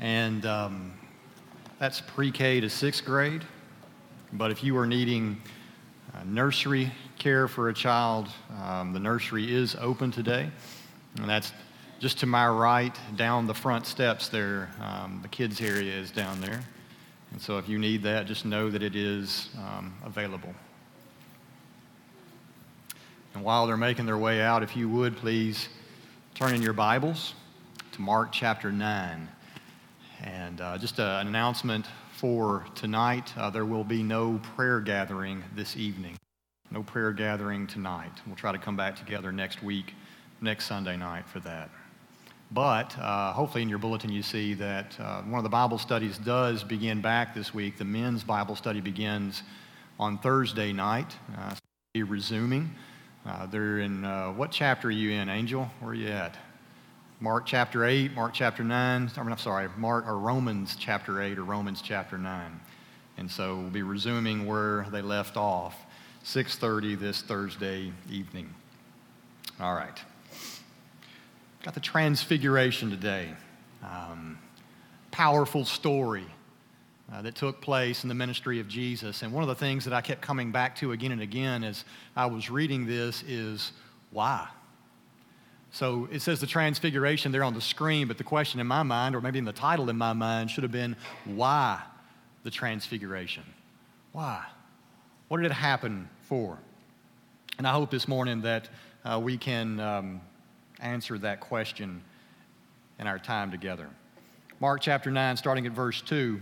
and that's pre-K to sixth grade. But if you are needing nursery care for a child, the nursery is open today, and that's just to my right, down the front steps there. The kids area is down there, and so if you need that, just know that it is available. And while they're making their way out, if you would please turn in your Bibles to Mark chapter 9. And just an announcement for tonight, there will be no prayer gathering this evening. No prayer gathering tonight. We'll try to come back together next week, next Sunday night for that. But hopefully in your bulletin you see that one of the Bible studies does begin back this week. The men's Bible study begins on Thursday night. So we'll be resuming. They're in, what chapter are you in, Angel? Where are you at? Mark chapter 8, Mark chapter 9, Romans chapter 8 or Romans chapter 9. And so we'll be resuming where they left off, 6:30 this Thursday evening. All right. Got the Transfiguration today. Powerful story that took place in the ministry of Jesus. And one of the things that I kept coming back to again and again as I was reading this is why? So it says the Transfiguration there on the screen, but the question in my mind, or maybe in the title in my mind, should have been, why the Transfiguration? Why? What did it happen for? And I hope this morning that we can answer that question in our time together. Mark chapter 9, starting at verse 2.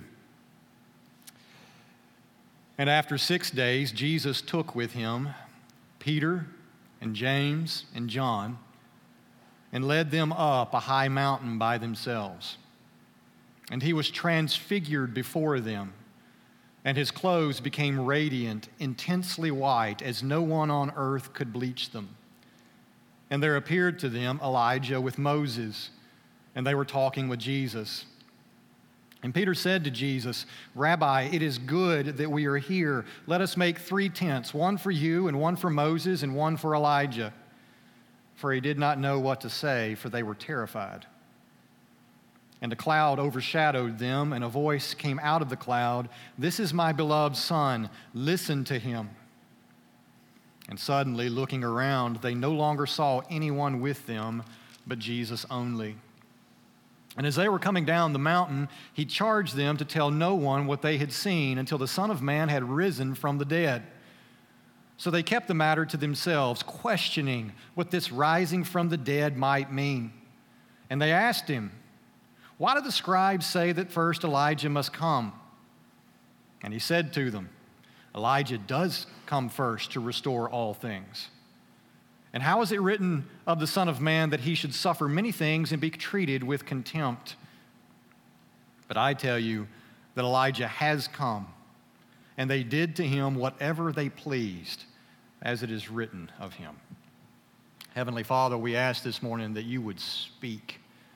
And after 6 days, Jesus took with him Peter and James and John and led them up a high mountain by themselves. And he was transfigured before them, and his clothes became radiant, intensely white, as no one on earth could bleach them. And there appeared to them Elijah with Moses, and they were talking with Jesus. And Peter said to Jesus, "Rabbi, it is good that we are here. Let us make 3 tents, one for you and one for Moses and one for Elijah." For he did not know what to say, for they were terrified. And a cloud overshadowed them, and a voice came out of the cloud, "This is my beloved Son, listen to him." And suddenly, looking around, they no longer saw anyone with them, but Jesus only. And as they were coming down the mountain, he charged them to tell no one what they had seen until the Son of Man had risen from the dead. So they kept the matter to themselves, questioning what this rising from the dead might mean. And they asked him, "Why do the scribes say that first Elijah must come?" And he said to them, "Elijah does come first to restore all things. And how is it written of the Son of Man that he should suffer many things and be treated with contempt? But I tell you that Elijah has come, and they did to him whatever they pleased, as it is written of him." Heavenly Father, we ask this morning that you would speak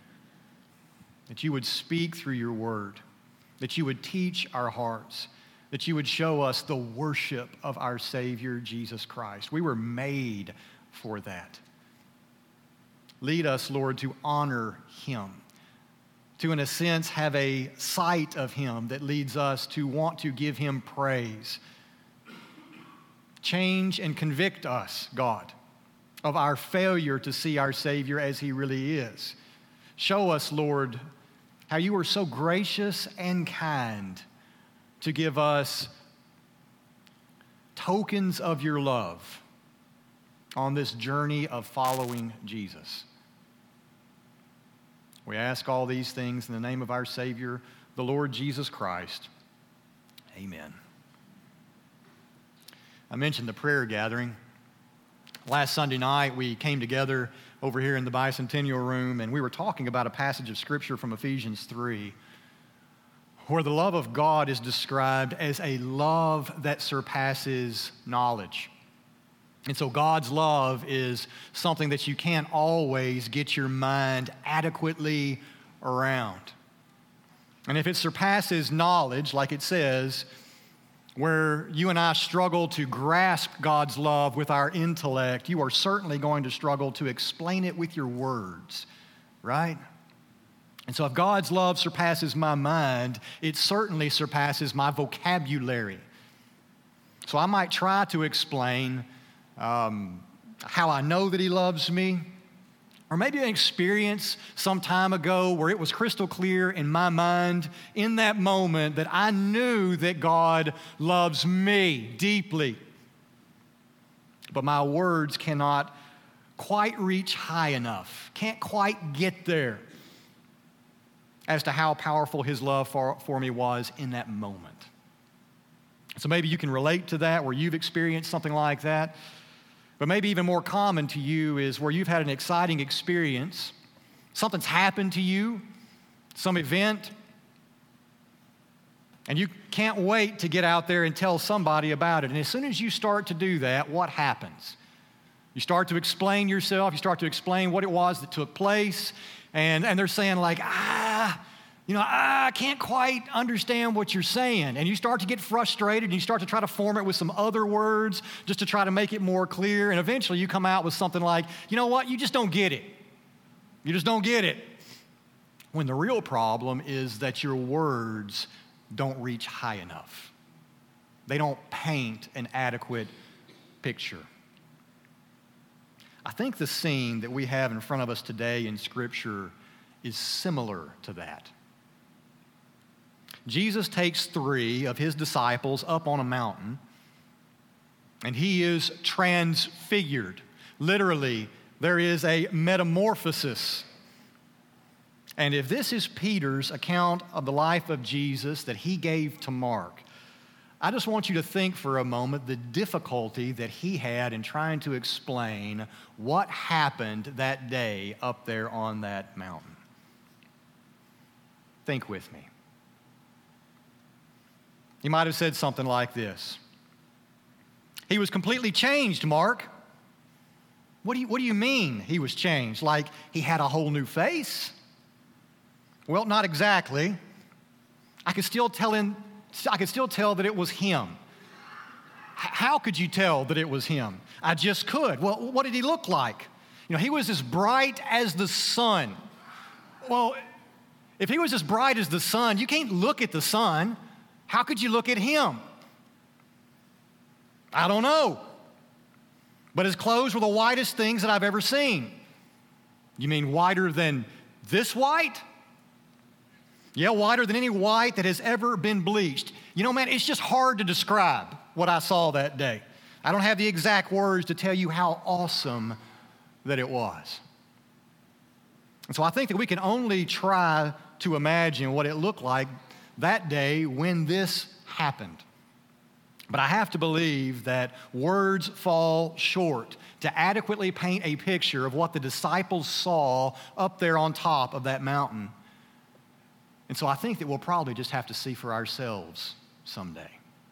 through your word, that you would teach our hearts, that you would show us the worship of our Savior, Jesus Christ. We were made for that. Lead us, Lord, to honor him, to, in a sense, have a sight of him that leads us to want to give him praise. Change and convict us, God, of our failure to see our Savior as he really is. Show us, Lord, how you are so gracious and kind to give us tokens of your love on this journey of following Jesus. We ask all these things in the name of our Savior, the Lord Jesus Christ. Amen. I mentioned the prayer gathering. Last Sunday night, we came together over here in the Bicentennial Room, and we were talking about a passage of Scripture from Ephesians 3, where the love of God is described as a love that surpasses knowledge. And so God's love is something that you can't always get your mind adequately around. And if it surpasses knowledge, like it says, where you and I struggle to grasp God's love with our intellect, you are certainly going to struggle to explain it with your words, right? And so if God's love surpasses my mind, it certainly surpasses my vocabulary. So I might try to explain how I know that he loves me, or maybe an experience some time ago where it was crystal clear in my mind in that moment that I knew that God loves me deeply. But my words cannot quite reach high enough, can't quite get there as to how powerful his love for me was in that moment. So maybe you can relate to that, where you've experienced something like that. But maybe even more common to you is where you've had an exciting experience. Something's happened to you, some event, and you can't wait to get out there and tell somebody about it. And as soon as you start to do that, what happens? You start to explain yourself. You start to explain what it was that took place. And they're saying like, I can't quite understand what you're saying. And you start to get frustrated, and you start to try to form it with some other words just to try to make it more clear. And eventually you come out with something like, you know what, you just don't get it. You just don't get it. When the real problem is that your words don't reach high enough. They don't paint an adequate picture. I think the scene that we have in front of us today in Scripture is similar to that. Jesus takes 3 of his disciples up on a mountain, and he is transfigured. Literally, there is a metamorphosis. And if this is Peter's account of the life of Jesus that he gave to Mark, I just want you to think for a moment the difficulty that he had in trying to explain what happened that day up there on that mountain. Think with me. He might have said something like this. He was completely changed, Mark. What do you mean he was changed? Like he had a whole new face? Well, not exactly. I could still tell that it was him. How could you tell that it was him? I just could. Well, what did he look like? He was as bright as the sun. Well, if he was as bright as the sun, you can't look at the sun. How could you look at him? I don't know. But his clothes were the whitest things that I've ever seen. You mean whiter than this white? Yeah, whiter than any white that has ever been bleached. Man, it's just hard to describe what I saw that day. I don't have the exact words to tell you how awesome that it was. And so I think that we can only try to imagine what it looked like that day when this happened. But I have to believe that words fall short to adequately paint a picture of what the disciples saw up there on top of that mountain. And so I think that we'll probably just have to see for ourselves someday.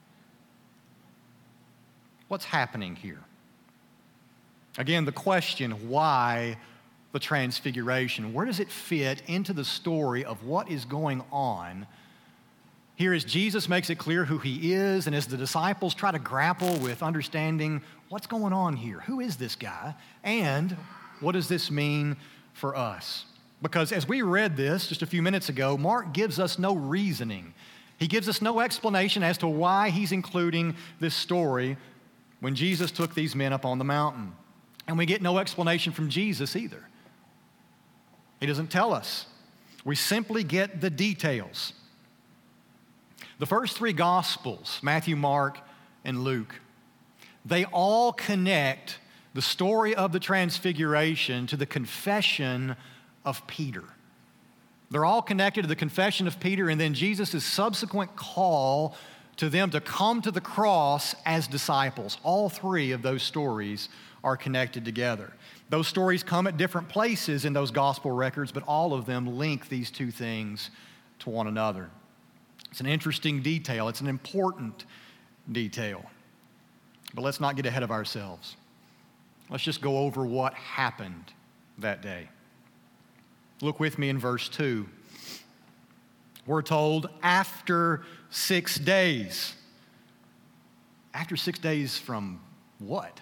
What's happening here? Again, the question, why the transfiguration? Where does it fit into the story of what is going on here as Jesus makes it clear who he is, and as the disciples try to grapple with understanding what's going on here? Who is this guy? And what does this mean for us? Because as we read this just a few minutes ago, Mark gives us no reasoning. He gives us no explanation as to why he's including this story when Jesus took these men up on the mountain. And we get no explanation from Jesus either. He doesn't tell us. We simply get the details. The first 3 Gospels, Matthew, Mark, and Luke, they all connect the story of the Transfiguration to the confession of Peter. They're all connected to the confession of Peter and then Jesus' subsequent call to them to come to the cross as disciples. All 3 of those stories are connected together. Those stories come at different places in those gospel records, but all of them link these 2 things to one another. It's an interesting detail. It's an important detail. But let's not get ahead of ourselves. Let's just go over what happened that day. Look with me in verse 2. We're told after 6 days. After 6 days from what?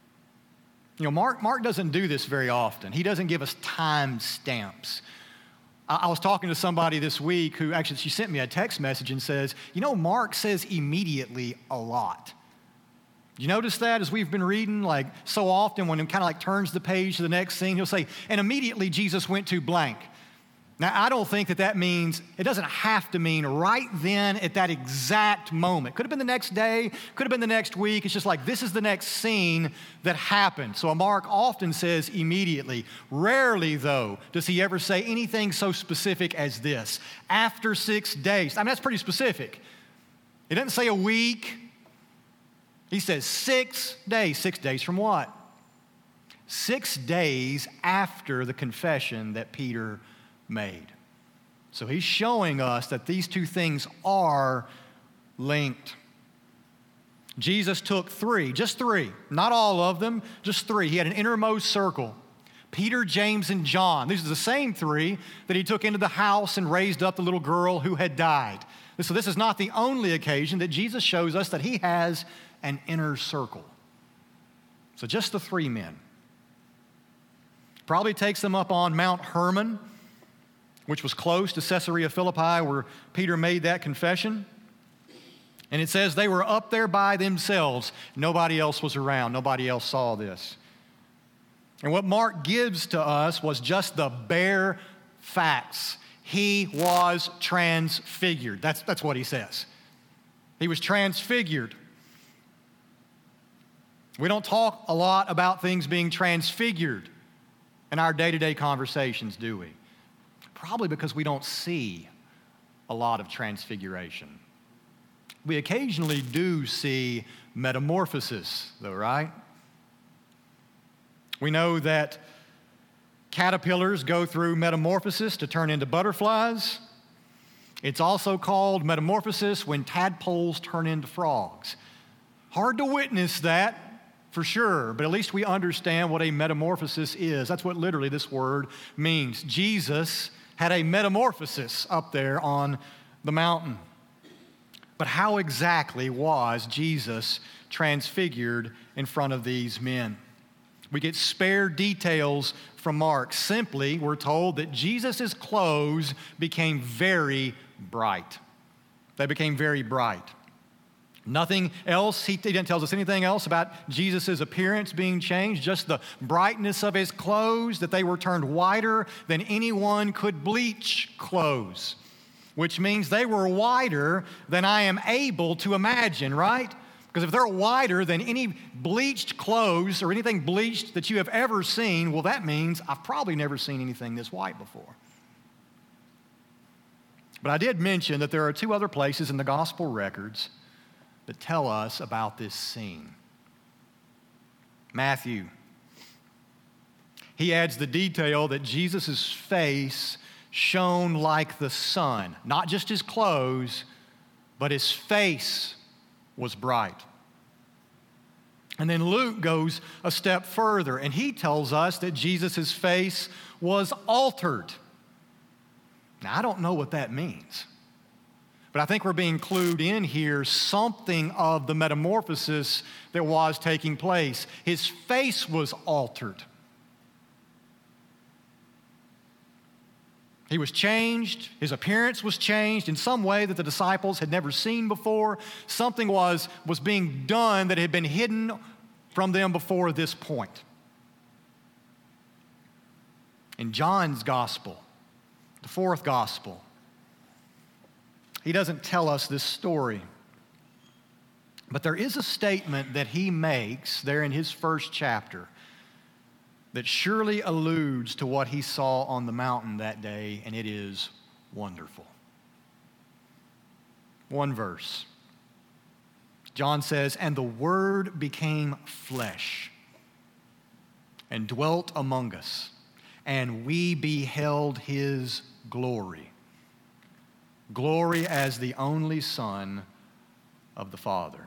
Mark doesn't do this very often. He doesn't give us time stamps. I was talking to somebody this week who actually, she sent me a text message and says, Mark says immediately a lot. You notice that as we've been reading, like so often when it kind of like turns the page to the next scene, he'll say, and immediately Jesus went to blank. Now, I don't think that means, it doesn't have to mean right then at that exact moment. Could have been the next day, could have been the next week. It's just like, this is the next scene that happened. So Mark often says immediately. Rarely, though, does he ever say anything so specific as this. After 6 days. I mean, that's pretty specific. He doesn't say a week. He says 6 days. 6 days from what? 6 days after the confession that Peter made. So he's showing us that these two things are linked. Jesus took 3, just 3, not all of them, just 3. He had an innermost circle. Peter, James, and John. These are the same 3 that he took into the house and raised up the little girl who had died. So this is not the only occasion that Jesus shows us that he has an inner circle. So just the 3 men. Probably takes them up on Mount Hermon, which was close to Caesarea Philippi where Peter made that confession. And it says they were up there by themselves. Nobody else was around. Nobody else saw this. And what Mark gives to us was just the bare facts. He was transfigured. That's what he says. He was transfigured. We don't talk a lot about things being transfigured in our day-to-day conversations, do we? Probably because we don't see a lot of transfiguration. We occasionally do see metamorphosis, though, right? We know that caterpillars go through metamorphosis to turn into butterflies. It's also called metamorphosis when tadpoles turn into frogs. Hard to witness that, for sure, but at least we understand what a metamorphosis is. That's what literally this word means. Jesus had a metamorphosis up there on the mountain. But how exactly was Jesus transfigured in front of these men? We get spare details from Mark. Simply, we're told that Jesus' clothes became very bright. They became very bright. Nothing else, he didn't tell us anything else about Jesus' appearance being changed, just the brightness of his clothes, that they were turned whiter than anyone could bleach clothes, which means they were whiter than I am able to imagine, right? Because if they're whiter than any bleached clothes or anything bleached that you have ever seen, well, that means I've probably never seen anything this white before. But I did mention that there are 2 other places in the gospel records that tell us about this scene. Matthew. He adds the detail that Jesus' face shone like the sun. Not just his clothes, but his face was bright. And then Luke goes a step further, and he tells us that Jesus' face was altered. Now, I don't know what that means. But I think we're being clued in here something of the metamorphosis that was taking place. His face was altered. He was changed. His appearance was changed in some way that the disciples had never seen before. Something was being done that had been hidden from them before this point. In John's gospel, the 4th gospel, he doesn't tell us this story. But there is a statement that he makes there in his 1st chapter that surely alludes to what he saw on the mountain that day, and it is wonderful. 1 verse. John says, "And the Word became flesh and dwelt among us, and we beheld his glory. Glory as the only Son of the Father."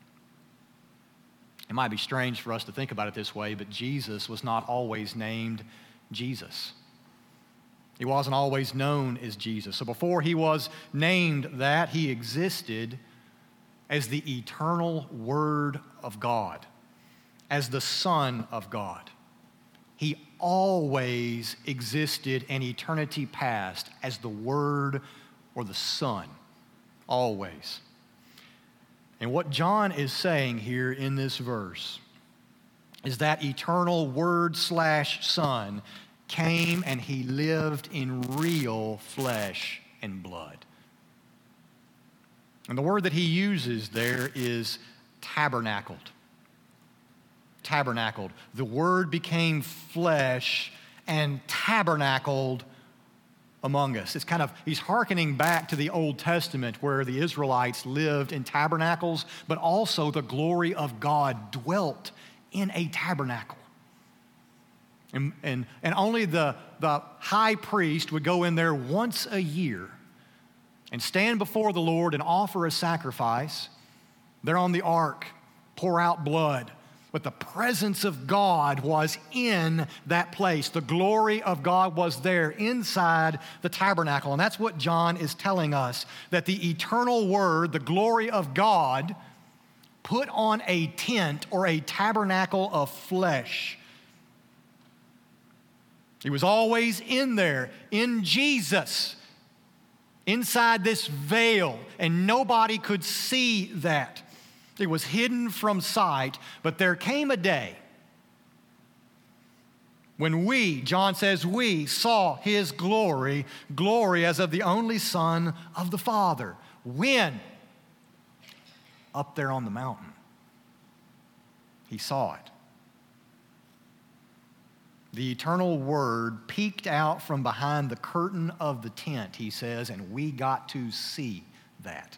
It might be strange for us to think about it this way, but Jesus was not always named Jesus. He wasn't always known as Jesus. So before he was named that, he existed as the eternal Word of God, as the Son of God. He always existed in eternity past as the Word or the Son. Always. And what John is saying here in this verse is that eternal Word/Son came and he lived in real flesh and blood. And the word that he uses there is tabernacled. Tabernacled. The Word became flesh and tabernacled among us. It's kind of, he's hearkening back to the Old Testament where the Israelites lived in tabernacles, but also the glory of God dwelt in a tabernacle. And only the high priest would go in there once a year and stand before the Lord and offer a sacrifice. There on the ark, pour out blood. But the presence of God was in that place. The glory of God was there inside the tabernacle. And that's what John is telling us, that the eternal Word, the glory of God, put on a tent or a tabernacle of flesh. He was always in there, in Jesus, inside this veil, and nobody could see that. It was hidden from sight, but there came a day when we, John says, we saw His glory, glory as of the only Son of the Father. When? Up there on the mountain. He saw it. The eternal Word peeked out from behind the curtain of the tent, he says, and we got to see that.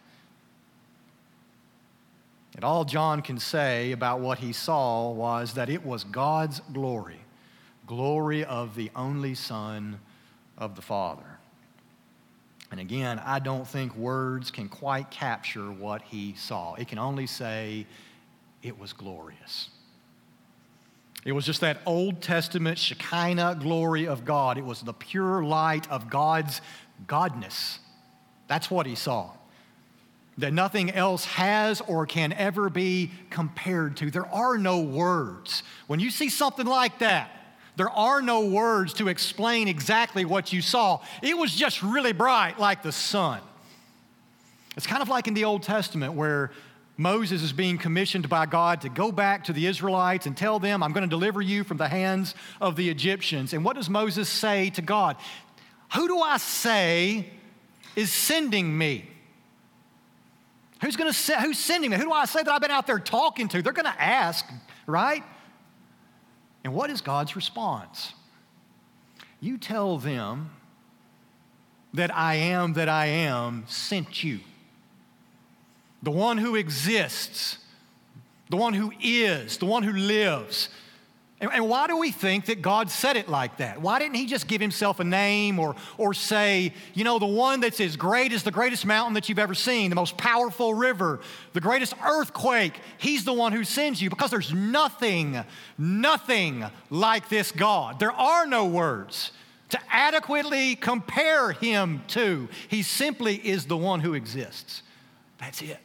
And all John can say about what he saw was that it was God's glory, glory of the only Son of the Father. And again, I don't think words can quite capture what he saw. It can only say it was glorious. It was just that Old Testament Shekinah glory of God. It was the pure light of God's godness. That's what he saw. That nothing else has or can ever be compared to. There are no words. When you see something like that, there are no words to explain exactly what you saw. It was just really bright like the sun. It's kind of like in the Old Testament where Moses is being commissioned by God to go back to the Israelites and tell them, I'm going to deliver you from the hands of the Egyptians. And what does Moses say to God? Who do I say is sending me? Who's sending me? Who do I say that I've been out there talking to? They're going to ask, right? And what is God's response? You tell them that I am sent you. The one who exists, the one who is, the one who lives. And why do we think that God said it like that? Why didn't he just give himself a name or say, you know, the one that's as great as the greatest mountain that you've ever seen, the most powerful river, the greatest earthquake, he's the one who sends you, because there's nothing like this God. There are no words to adequately compare him to. He simply is the one who exists. That's it.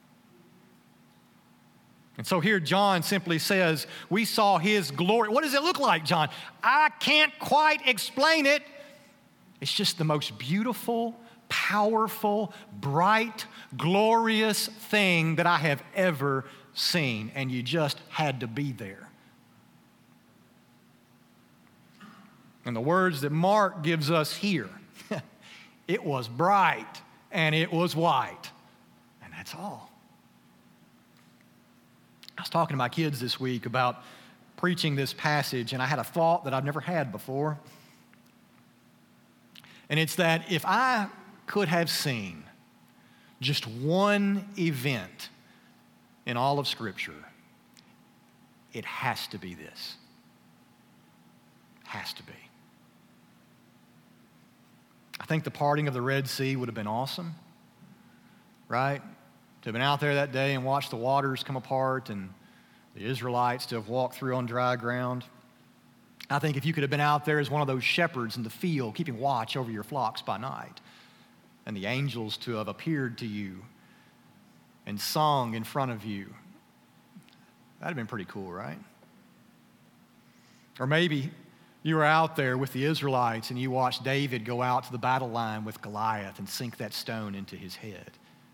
And so here John simply says, we saw his glory. What does it look like, John? I can't quite explain it. It's just the most beautiful, powerful, bright, glorious thing that I have ever seen. And you just had to be there. And the words that Mark gives us here, it was bright and it was white. And that's all. I was talking to my kids this week about preaching this passage, and I had a thought that I've never had before. And it's that if I could have seen just one event in all of Scripture, it has to be this. Has to be. I think the parting of the Red Sea would have been awesome, right? To have been out there that day and watched the waters come apart and the Israelites to have walked through on dry ground. I think if you could have been out there as one of those shepherds in the field keeping watch over your flocks by night, and the angels to have appeared to you and sung in front of you, that'd have been pretty cool, right? Or maybe you were out there with the Israelites and you watched David go out to the battle line with Goliath and sink that stone into his head.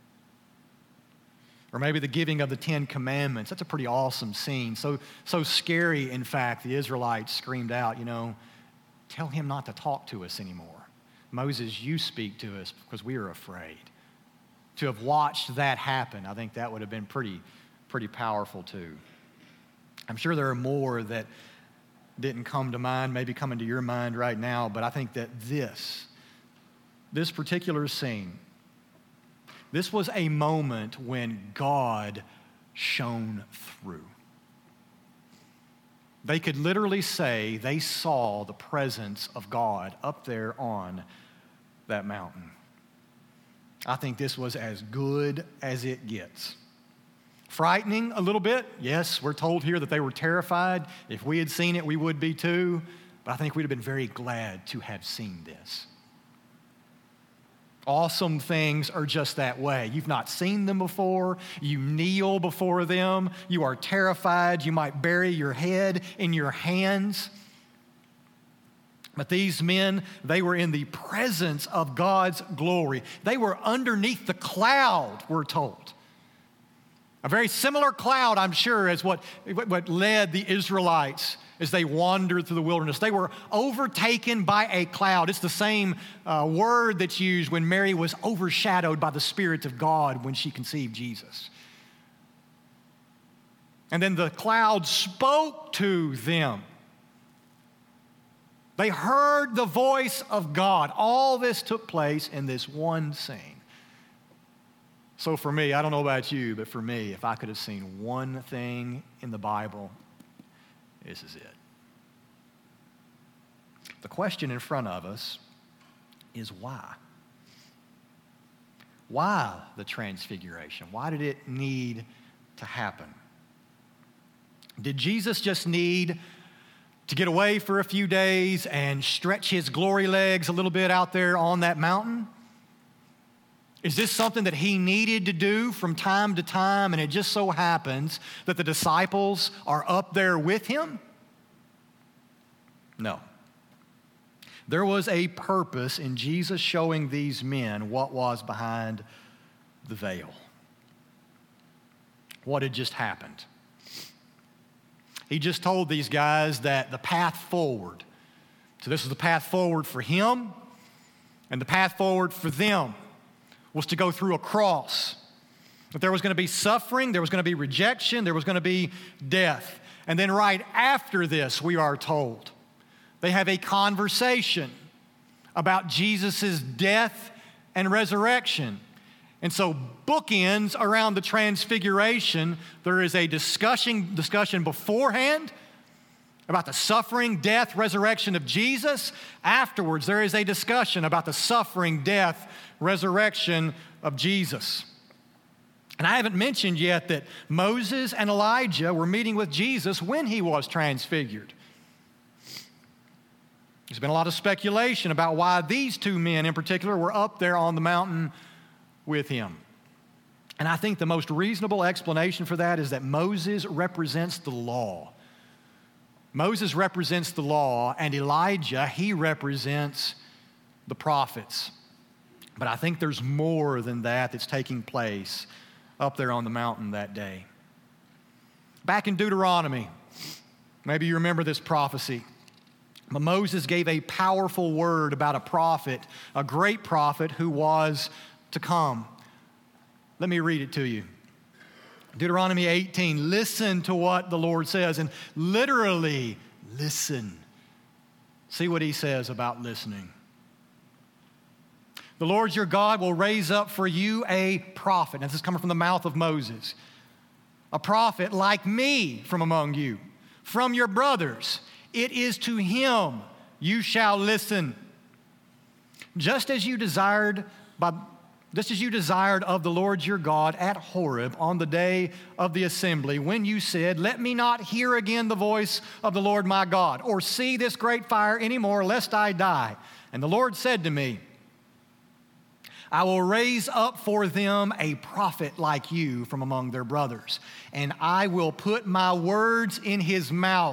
Or maybe the giving of the 10 Commandments. That's a pretty awesome scene. So scary, in fact, the Israelites screamed out, tell him not to talk to us anymore. Moses, you speak to us because we are afraid. To have watched that happen, I think that would have been pretty powerful too. I'm sure there are more that didn't come to mind, maybe come into your mind right now, but I think that this particular scene, this was a moment when God shone through. They could literally say they saw the presence of God up there on that mountain. I think this was as good as it gets. Frightening a little bit. Yes, we're told here that they were terrified. If we had seen it, we would be too. But I think we'd have been very glad to have seen this. Awesome things are just that way. You've not seen them before. You kneel before them. You are terrified. You might bury your head in your hands. But these men, they were in the presence of God's glory. They were underneath the cloud, we're told. A very similar cloud, I'm sure, as what led the Israelites as they wandered through the wilderness. They were overtaken by a cloud. It's the same word that's used when Mary was overshadowed by the Spirit of God when she conceived Jesus. And then the cloud spoke to them. They heard the voice of God. All this took place in this one scene. So for me, I don't know about you, but for me, if I could have seen one thing in the Bible, this is it. The question in front of us is why? Why the transfiguration? Why did it need to happen? Did Jesus just need to get away for a few days and stretch his glory legs a little bit out there on that mountain? Is this something that he needed to do from time to time, and it just so happens that the disciples are up there with him? No. There was a purpose in Jesus showing these men what was behind the veil. What had just happened? He just told these guys that the path forward, so this was the path forward for him, and the path forward for them was to go through a cross. That there was going to be suffering, there was going to be rejection, there was going to be death. And then right after this, we are told, they have a conversation about Jesus' death and resurrection. And so bookends around the transfiguration, there is a discussion beforehand about the suffering, death, resurrection of Jesus. Afterwards, there is a discussion about the suffering, death, resurrection of Jesus. And I haven't mentioned yet that Moses and Elijah were meeting with Jesus when he was transfigured. There's been a lot of speculation about why these two men in particular were up there on the mountain with him. And I think the most reasonable explanation for that is that Moses represents the law. Moses represents the law, and Elijah, he represents the prophets. But I think there's more than that that's taking place up there on the mountain that day. Back in Deuteronomy, maybe you remember this prophecy. But Moses gave a powerful word about a prophet, a great prophet who was to come. Let me read it to you. Deuteronomy 18, listen to what the Lord says, and literally listen. See what he says about listening. The Lord your God will raise up for you a prophet. Now, this is coming from the mouth of Moses. A prophet like me from among you, from your brothers. It is to him you shall listen. Just as you desired of the Lord your God at Horeb on the day of the assembly, when you said, let me not hear again the voice of the Lord my God, or see this great fire anymore, lest I die. And the Lord said to me, I will raise up for them a prophet like you from among their brothers, and I will put my words in his mouth,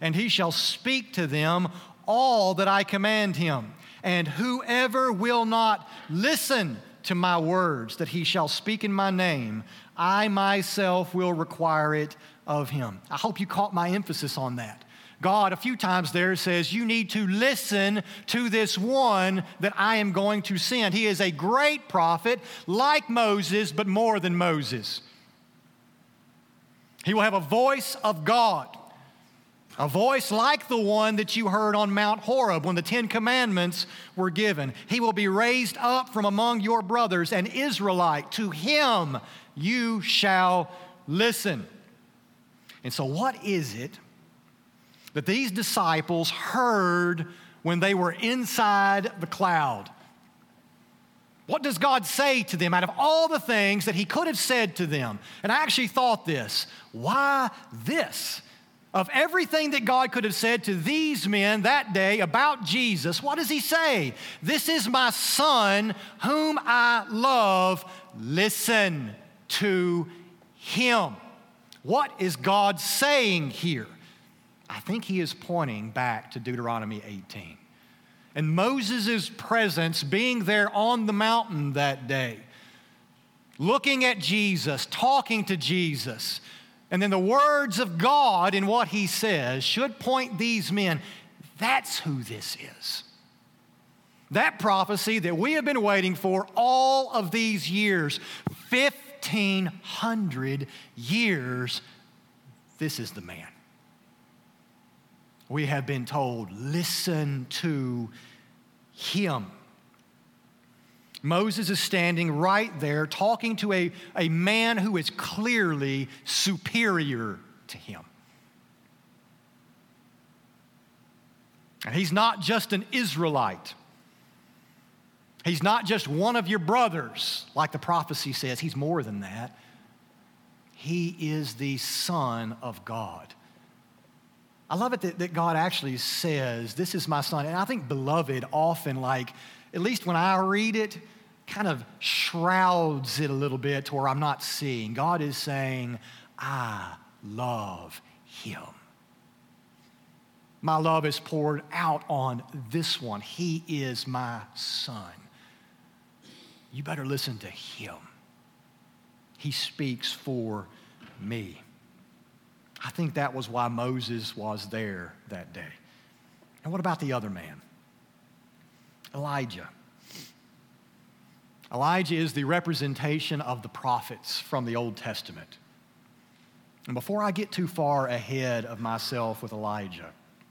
and he shall speak to them all that I command him. And whoever will not listen to my words that he shall speak in my name, I myself will require it of him. I hope you caught my emphasis on that. God, a few times there, says, you need to listen to this one that I am going to send. He is a great prophet, like Moses, but more than Moses. He will have a voice of God, a voice like the one that you heard on Mount Horeb when the 10 Commandments were given. He will be raised up from among your brothers, an Israelite. To him you shall listen. And so what is it that these disciples heard when they were inside the cloud? What does God say to them out of all the things that he could have said to them? And I actually thought this, why this? Of everything that God could have said to these men that day about Jesus, what does he say? This is my son whom I love. Listen to him. What is God saying here? I think he is pointing back to Deuteronomy 18. And Moses' presence being there on the mountain that day, looking at Jesus, talking to Jesus, and then the words of God in what he says should point these men, that's who this is. That prophecy that we have been waiting for all of these years, 1,500 years, this is the man. We have been told, listen to him. Moses is standing right there talking to a man who is clearly superior to him. And he's not just an Israelite. He's not just one of your brothers, like the prophecy says. He's more than that. He is the Son of God. I love it that God actually says, this is my son. And I think beloved often, like, at least when I read it, kind of shrouds it a little bit to where I'm not seeing. God is saying, I love him. My love is poured out on this one. He is my son. You better listen to him. He speaks for me. I think that was why Moses was there that day. And what about the other man? Elijah. Elijah is the representation of the prophets from the Old Testament. And before I get too far ahead of myself with Elijah,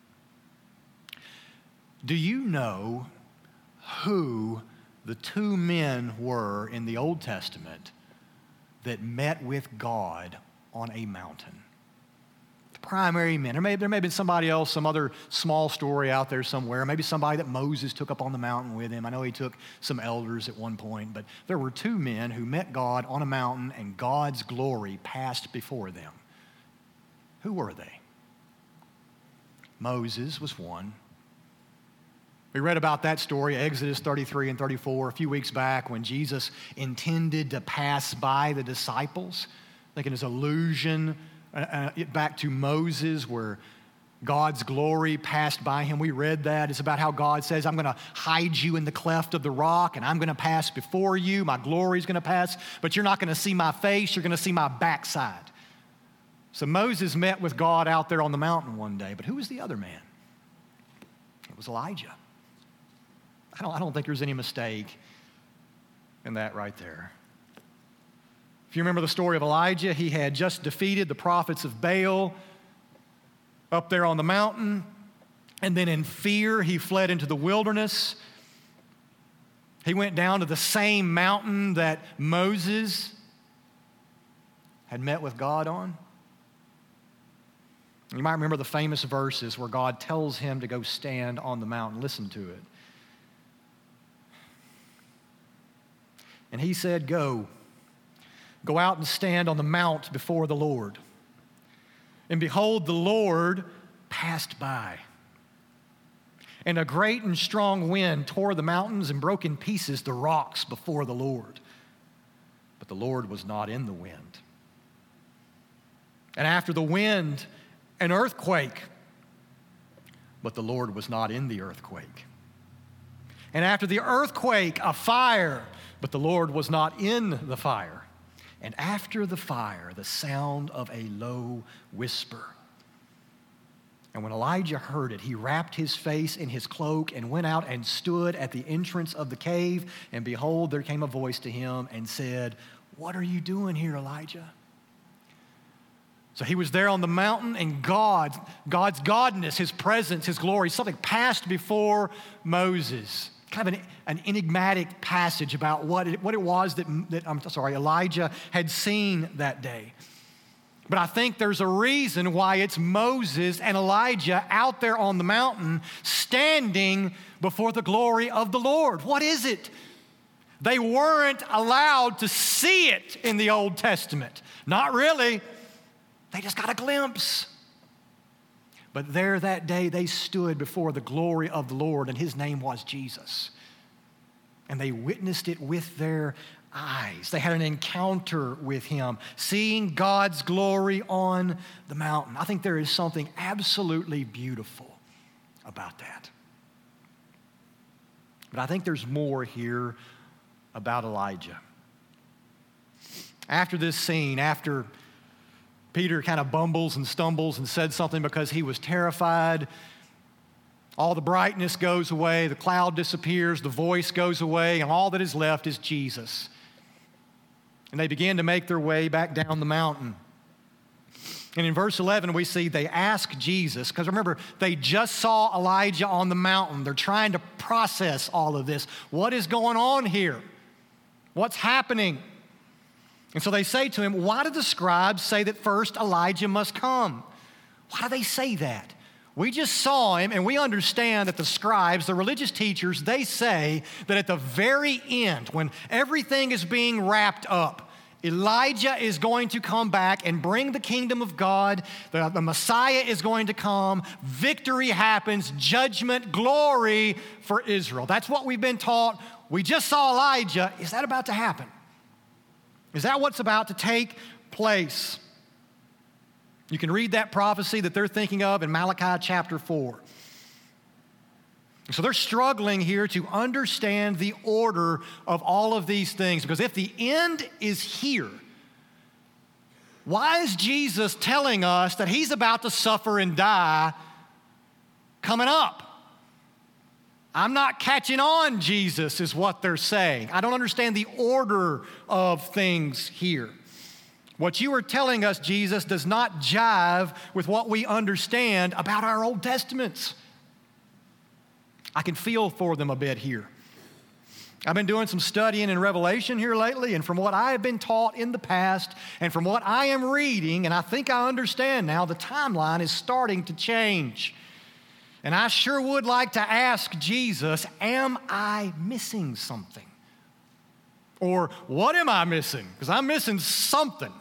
do you know who the two men were in the Old Testament that met with God on a mountain? Primary men. There may have been somebody else, some other small story out there somewhere, maybe somebody that Moses took up on the mountain with him. I know he took some elders at one point, but there were two men who met God on a mountain and God's glory passed before them. Who were they? Moses was one. We read about that story, Exodus 33 and 34, a few weeks back when Jesus intended to pass by the disciples, thinking his allusion back to Moses where God's glory passed by him. We read that. It's about how God says, I'm going to hide you in the cleft of the rock and I'm going to pass before you. My glory is going to pass, but you're not going to see my face. You're going to see my backside. So Moses met with God out there on the mountain one day, but who was the other man? It was Elijah. I don't think there's any mistake in that right there. If you remember the story of Elijah, he had just defeated the prophets of Baal up there on the mountain, and then in fear, he fled into the wilderness. He went down to the same mountain that Moses had met with God on. You might remember the famous verses where God tells him to go stand on the mountain. Listen to it. And he said, Go out and stand on the mount before the Lord. And behold, the Lord passed by. And a great and strong wind tore the mountains and broke in pieces the rocks before the Lord. But the Lord was not in the wind. And after the wind, an earthquake. but the Lord was not in the earthquake. And after the earthquake, a fire, but the Lord was not in the fire. And after the fire, the sound of a low whisper. And when Elijah heard it, he wrapped his face in his cloak and went out and stood at the entrance of the cave. And behold, there came a voice to him and said, "What are you doing here, Elijah?" So he was there on the mountain, and God's godness, his presence, his glory, something passed before Moses. Kind of an enigmatic passage about what it was that Elijah had seen that day. But I think there's a reason why it's Moses and Elijah out there on the mountain standing before the glory of the Lord. What is it? They weren't allowed to see it in the Old Testament. Not really. They just got a glimpse. But there that day they stood before the glory of the Lord, and his name was Jesus. And they witnessed it with their eyes. They had an encounter with him, seeing God's glory on the mountain. I think there is something absolutely beautiful about that. But I think there's more here about Elijah. After this scene, after Peter kind of bumbles and stumbles and said something because he was terrified, all the brightness goes away, the cloud disappears, the voice goes away, and all that is left is Jesus. And they begin to make their way back down the mountain. And in verse 11, we see they ask Jesus, because remember, they just saw Elijah on the mountain. They're trying to process all of this. What is going on here? What's happening? And so they say to him, "Why did the scribes say that first Elijah must come?" Why do they say that? We just saw him, and we understand that the scribes, the religious teachers, they say that at the very end, when everything is being wrapped up, Elijah is going to come back and bring the kingdom of God. The Messiah is going to come. Victory happens, judgment, glory for Israel. That's what we've been taught. We just saw Elijah. Is that about to happen? Is that what's about to take place? You can read that prophecy that they're thinking of in Malachi chapter 4. So they're struggling here to understand the order of all of these things, because if the end is here, why is Jesus telling us that he's about to suffer and die coming up? I'm not catching on, Jesus, is what they're saying. I don't understand the order of things here. What you are telling us, Jesus, does not jive with what we understand about our Old Testaments. I can feel for them a bit here. I've been doing some studying in Revelation here lately, and from what I have been taught in the past, and from what I am reading, and I think I understand now, the timeline is starting to change. And I sure would like to ask Jesus, am I missing something? Or what am I missing? Because I'm missing something.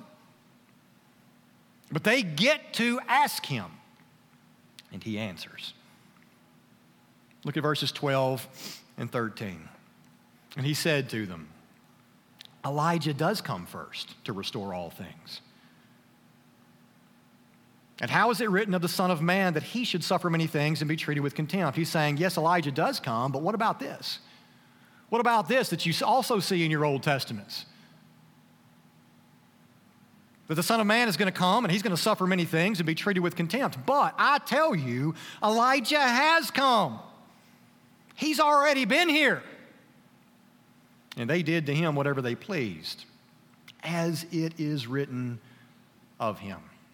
But they get to ask him, and he answers. Look at verses 12 and 13. And he said to them, Elijah does come first to restore all things. And how is it written of the Son of Man that he should suffer many things and be treated with contempt? He's saying, yes, Elijah does come, but what about this? What about this that you also see in your Old Testaments? That the Son of Man is going to come and he's going to suffer many things and be treated with contempt. But I tell you, Elijah has come. He's already been here. And they did to him whatever they pleased, as it is written of him.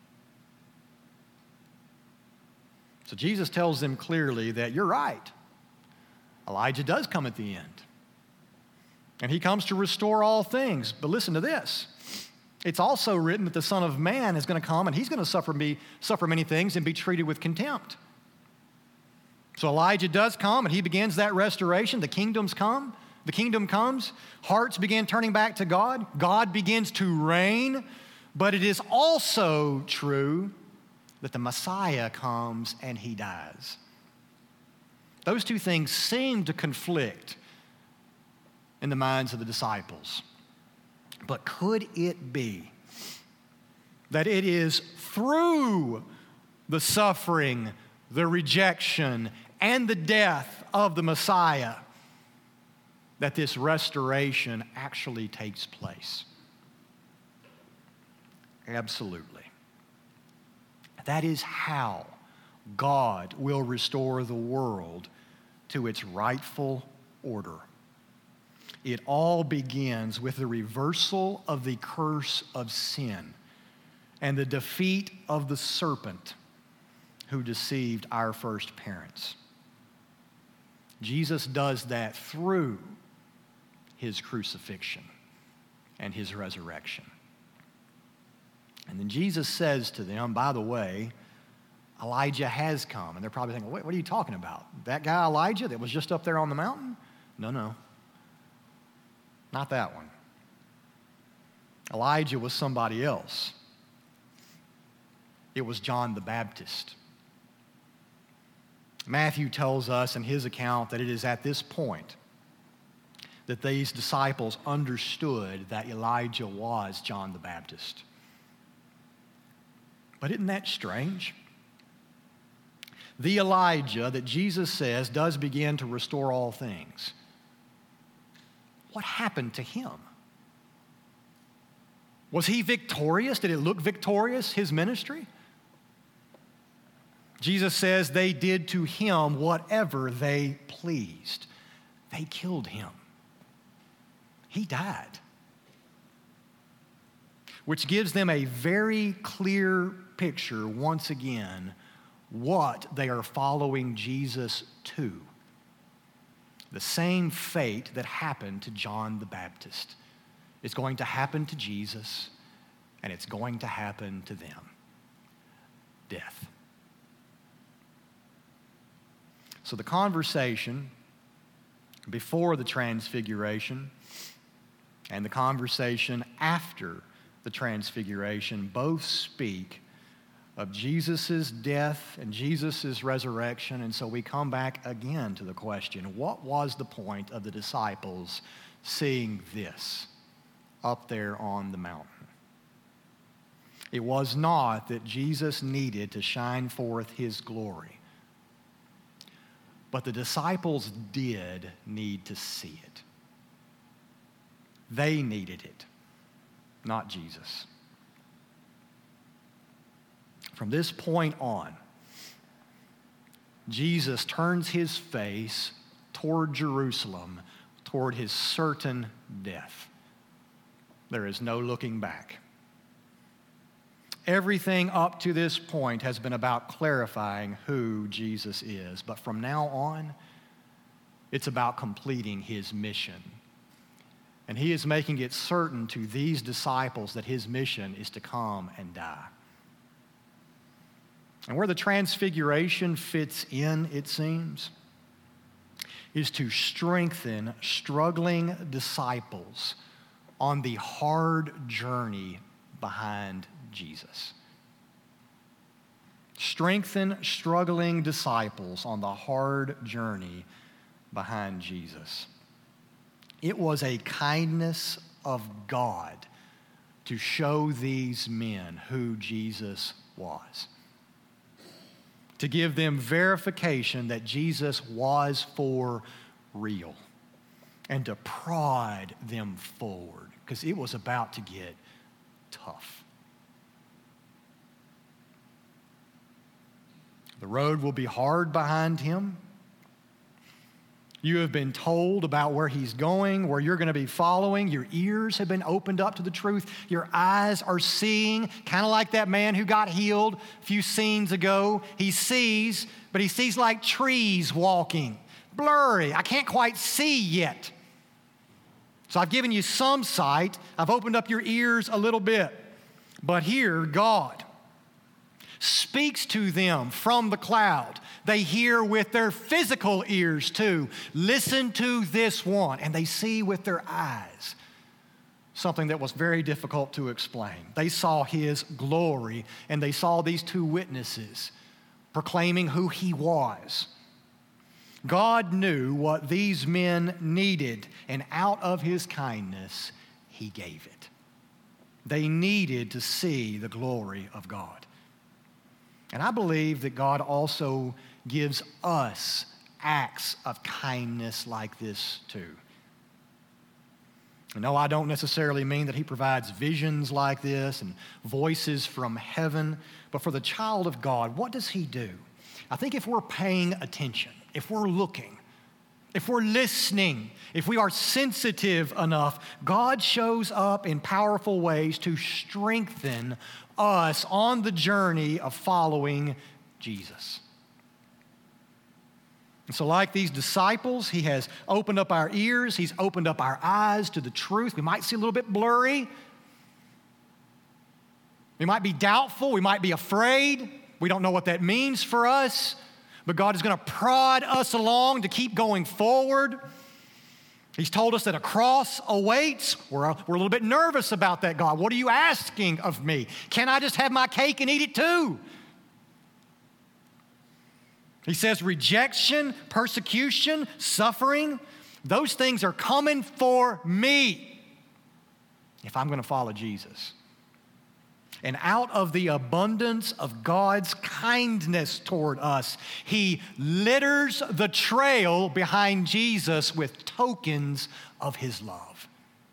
So Jesus tells them clearly that you're right. Elijah does come at the end. And he comes to restore all things. But listen to this. It's also written that the Son of Man is going to come and he's going to suffer many things and be treated with contempt. So Elijah does come and he begins that restoration. The kingdom comes. Hearts begin turning back to God. God begins to reign. But it is also true that the Messiah comes and he dies. Those two things seem to conflict in the minds of the disciples. But could it be that it is through the suffering the rejection, and the death of the Messiah, that this restoration actually takes place. Absolutely. That is how God will restore the world to its rightful order. It all begins with the reversal of the curse of sin and the defeat of the serpent who deceived our first parents. Jesus does that through his crucifixion and his resurrection. And then Jesus says to them, by the way, Elijah has come. And they're probably thinking, what are you talking about? That guy Elijah that was just up there on the mountain? No. Not that one. Elijah was somebody else. It was John the Baptist. Matthew tells us in his account that it is at this point that these disciples understood that Elijah was John the Baptist. But isn't that strange? The Elijah that Jesus says does begin to restore all things. What happened to him? Was he victorious? Did it look victorious, his ministry? Jesus says they did to him whatever they pleased. They killed him. He died. Which gives them a very clear picture, once again, what they are following Jesus to. The same fate that happened to John the Baptist is going to happen to Jesus, and it's going to happen to them. Death. So the conversation before the transfiguration and the conversation after the transfiguration both speak of Jesus' death and Jesus' resurrection. And so we come back again to the question, what was the point of the disciples seeing this up there on the mountain? It was not that Jesus needed to shine forth his glory, but the disciples did need to see it. They needed it, not Jesus. From this point on, Jesus turns his face toward Jerusalem, toward his certain death. There is no looking back. Everything up to this point has been about clarifying who Jesus is, but from now on, it's about completing his mission. And he is making it certain to these disciples that his mission is to come and die. And where the transfiguration fits in, it seems, is to strengthen struggling disciples on the hard journey behind Jesus. Strengthen struggling disciples on the hard journey behind Jesus. It was a kindness of God to show these men who Jesus was, to give them verification that Jesus was for real, and to prod them forward, because it was about to get tough. The road will be hard behind him. You have been told about where he's going, where you're going to be following. Your ears have been opened up to the truth. Your eyes are seeing, kind of like that man who got healed a few scenes ago. He sees, but he sees like trees walking. Blurry. I can't quite see yet. So I've given you some sight. I've opened up your ears a little bit. But here, God speaks to them from the cloud. They hear with their physical ears too. Listen to this one. And they see with their eyes something that was very difficult to explain. They saw his glory, and they saw these two witnesses proclaiming who he was. God knew what these men needed, and out of his kindness, he gave it. They needed to see the glory of God. And I believe that God also gives us acts of kindness like this too. No, I don't necessarily mean that he provides visions like this and voices from heaven, but for the child of God, what does he do? I think if we're paying attention, if we're looking, if we're listening, if we are sensitive enough, God shows up in powerful ways to strengthen us on the journey of following Jesus. And so like these disciples, he has opened up our ears, he's opened up our eyes to the truth. We might see a little bit blurry. We might be doubtful, we might be afraid. We don't know what that means for us, but God is going to prod us along to keep going forward. He's told us that a cross awaits. We're a little bit nervous about that, God. What are you asking of me? Can I just have my cake and eat it too? He says rejection, persecution, suffering, those things are coming for me if I'm going to follow Jesus. And out of the abundance of God's kindness toward us, he litters the trail behind Jesus with tokens of his love.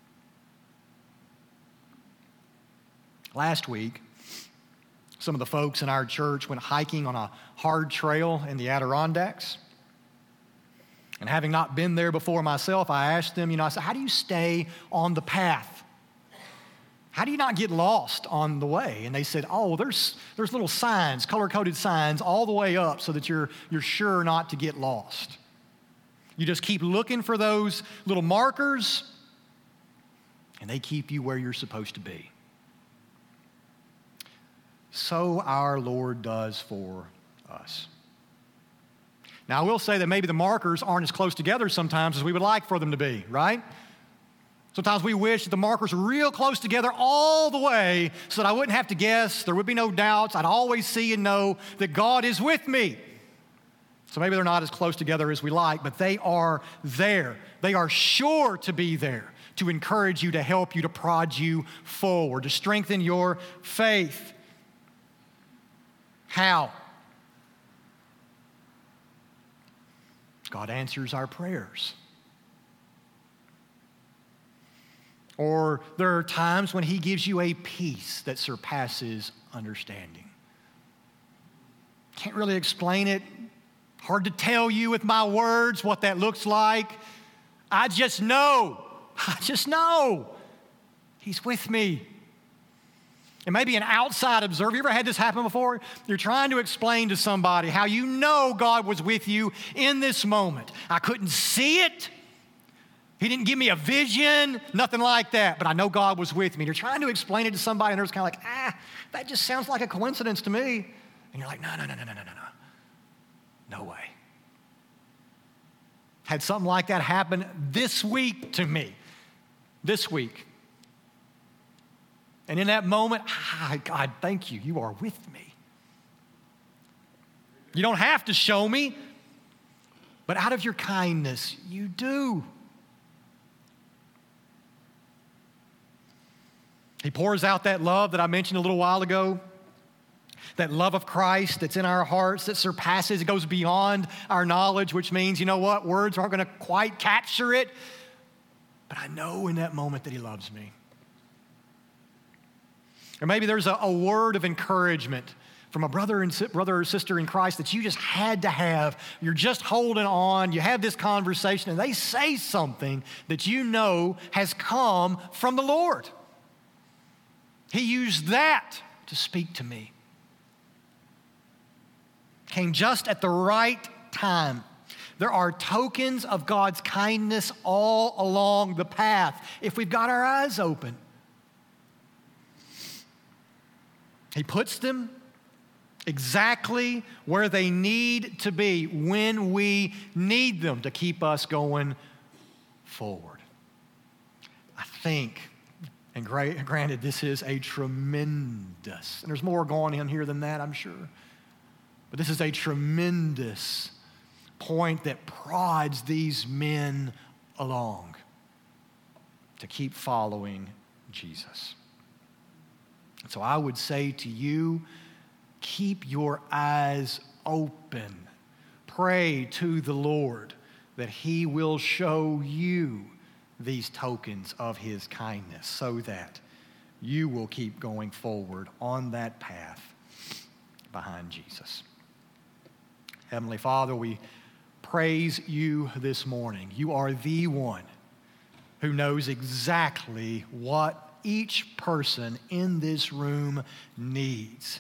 Last week, some of the folks in our church went hiking on a hard trail in the Adirondacks. And having not been there before myself, I asked them, I said, how do you stay on the path? How do you not get lost on the way? And they said, there's little signs, color-coded signs all the way up so that you're sure not to get lost. You just keep looking for those little markers, and they keep you where you're supposed to be. So our Lord does for us. Now, I will say that maybe the markers aren't as close together sometimes as we would like for them to be, right? Sometimes we wish that the markers were real close together all the way so that I wouldn't have to guess, there would be no doubts, I'd always see and know that God is with me. So maybe they're not as close together as we like, but they are there. They are sure to be there to encourage you, to help you, to prod you forward, to strengthen your faith. How? God answers our prayers. Or there are times when he gives you a peace that surpasses understanding. Can't really explain it. Hard to tell you with my words what that looks like. I just know. He's with me. And maybe an outside observer, you ever had this happen before? You're trying to explain to somebody how you know God was with you in this moment. I couldn't see it. He didn't give me a vision, nothing like that, but I know God was with me. And you're trying to explain it to somebody, and they're just kind of like, that just sounds like a coincidence to me. And you're like, no. No way. Had something like that happen this week to me. This week. And in that moment, God, thank you. You are with me. You don't have to show me, but out of your kindness, you do. He pours out that love that I mentioned a little while ago, that love of Christ that's in our hearts that surpasses, it goes beyond our knowledge, which means, you know what, words aren't going to quite capture it, but I know in that moment that he loves me. Or maybe there's a word of encouragement from a brother or sister in Christ that you just had to have. You're just holding on. You have this conversation, and they say something that you know has come from the Lord. He used that to speak to me. Came just at the right time. There are tokens of God's kindness all along the path if we've got our eyes open. He puts them exactly where they need to be when we need them to keep us going forward. I think, and granted, this is a tremendous, and there's more going on here than that, I'm sure, but this is a tremendous point that prods these men along to keep following Jesus. So I would say to you, keep your eyes open. Pray to the Lord that He will show you these tokens of His kindness so that you will keep going forward on that path behind Jesus. Heavenly Father, we praise you this morning. You are the one who knows exactly what each person in this room needs.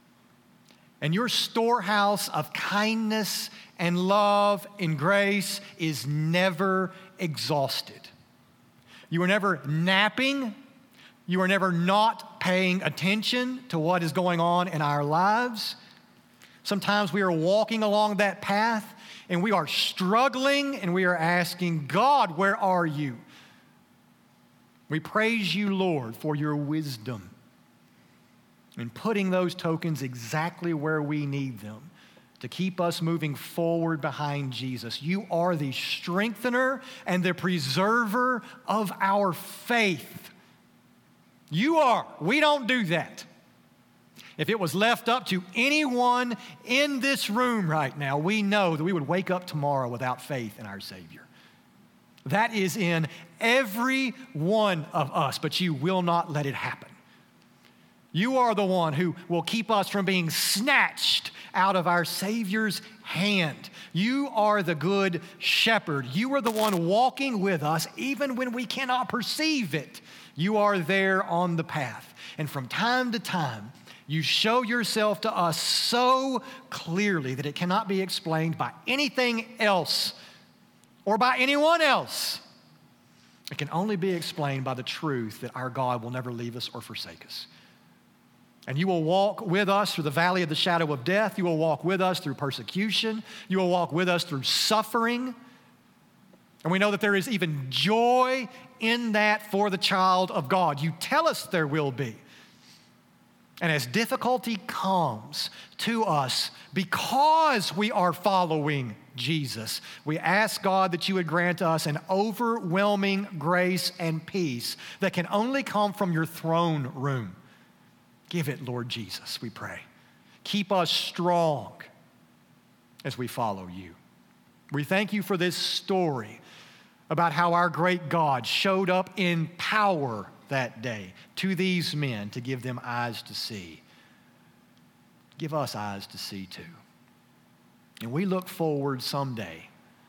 And your storehouse of kindness and love and grace is never exhausted. You are never napping. You are never not paying attention to what is going on in our lives. Sometimes we are walking along that path and we are struggling and we are asking, God, where are you? We praise you, Lord, for your wisdom in putting those tokens exactly where we need them to keep us moving forward behind Jesus. You are the strengthener and the preserver of our faith. You are. We don't do that. If it was left up to anyone in this room right now, we know that we would wake up tomorrow without faith in our Savior. That is in every one of us, but you will not let it happen. You are the one who will keep us from being snatched out of our Savior's hand. You are the good shepherd. You are the one walking with us even when we cannot perceive it. You are there on the path. And from time to time, you show yourself to us so clearly that it cannot be explained by anything else or by anyone else. It can only be explained by the truth that our God will never leave us or forsake us. And you will walk with us through the valley of the shadow of death. You will walk with us through persecution. You will walk with us through suffering. And we know that there is even joy in that for the child of God. You tell us there will be. And as difficulty comes to us because we are following Jesus, we ask God that you would grant us an overwhelming grace and peace that can only come from your throne room. Give it, Lord Jesus, we pray. Keep us strong as we follow you. We thank you for this story about how our great God showed up in power that day to these men to give them eyes to see. Give us eyes to see too. And we look forward someday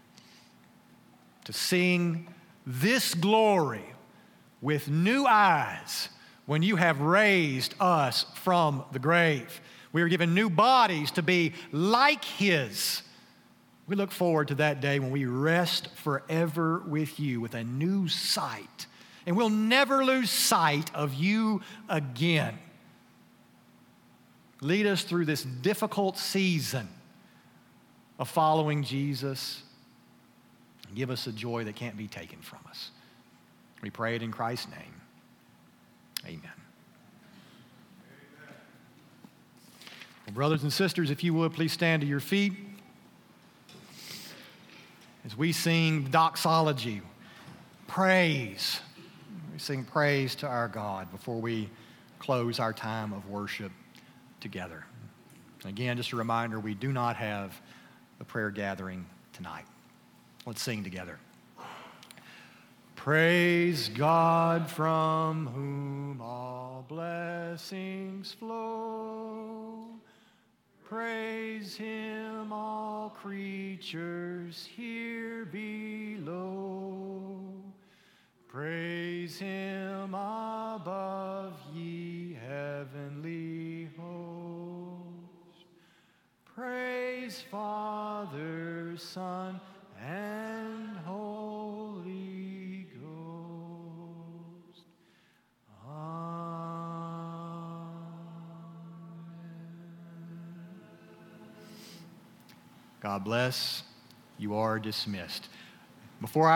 to seeing this glory with new eyes when you have raised us from the grave. We are given new bodies to be like His. We look forward to that day when we rest forever with you with a new sight. And we'll never lose sight of you again. Lead us through this difficult season of following Jesus. And give us a joy that can't be taken from us. We pray it in Christ's name. Amen. Well, brothers and sisters, if you would, please stand to your feet as we sing doxology, praise. We sing praise to our God before we close our time of worship together. Again, just a reminder, we do not have a prayer gathering tonight. Let's sing together. Praise God from whom all blessings flow. Praise Him, all creatures here below. Praise Him above, ye heavenly hosts. Praise Father, Son, and Holy Ghost. Amen. God bless. You are dismissed. Before